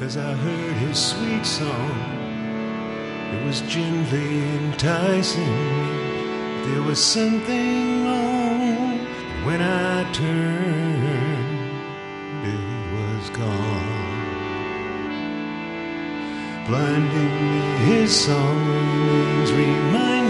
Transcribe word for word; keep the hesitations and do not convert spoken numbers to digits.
'cause I heard his sweet song. It was gently enticing me. There was something wrong. When I turned, it was gone. Blinding me, his song remains reminding